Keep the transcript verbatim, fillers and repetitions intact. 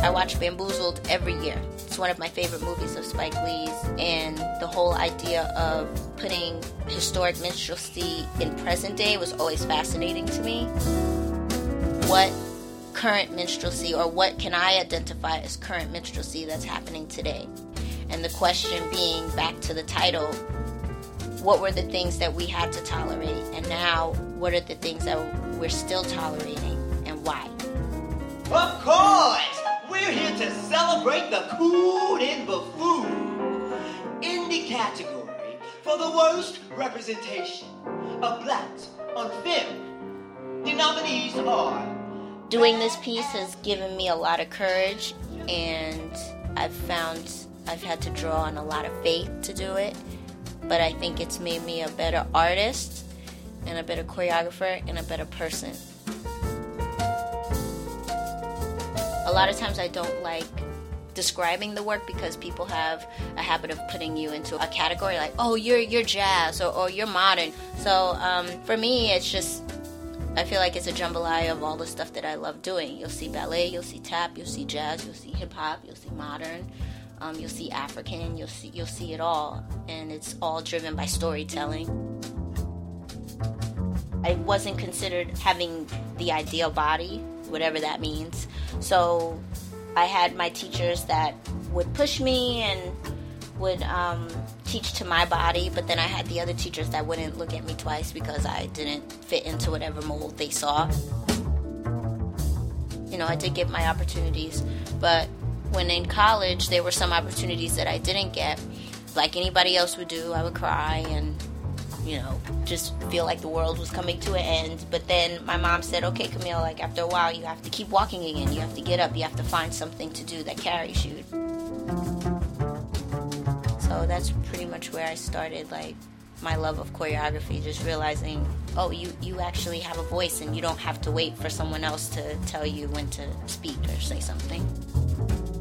I watch Bamboozled every year. It's one of my favorite movies of Spike Lee's, and the whole idea of putting historic minstrelsy in present day was always fascinating to me. What current minstrelsy, or what can I identify as current minstrelsy that's happening today? And the question being, back to the title, what were the things that we had to tolerate, and now what are the things that we're still tolerating, and why? Of course! We're here to celebrate the coon in buffoon. In the category for the worst representation of blacks on film, the nominees are... Doing this piece has given me a lot of courage, and I've found I've had to draw on a lot of faith to do it, but I think it's made me a better artist, and a better choreographer, and a better person. A lot of times I don't like describing the work because people have a habit of putting you into a category like, oh, you're you're jazz, or, or you're modern. So um, for me, it's just, I feel like it's a jambalaya of all the stuff that I love doing. You'll see ballet, you'll see tap, you'll see jazz, you'll see hip-hop, you'll see modern, um, you'll see African, you'll see you'll see it all. And it's all driven by storytelling. I wasn't considered having the ideal body, whatever that means. So I had my teachers that would push me and would um, teach to my body, but then I had the other teachers that wouldn't look at me twice because I didn't fit into whatever mold they saw. You know, I did get my opportunities, but when in college, there were some opportunities that I didn't get. Like anybody else would do, I would cry and, you know, just feel like the world was coming to an end. But then my mom said, okay, Camille, like after a while, you have to keep walking again. You have to get up. You have to find something to do that carries you. So that's pretty much where I started, like, my love of choreography, just realizing, oh, you, you actually have a voice and you don't have to wait for someone else to tell you when to speak or say something.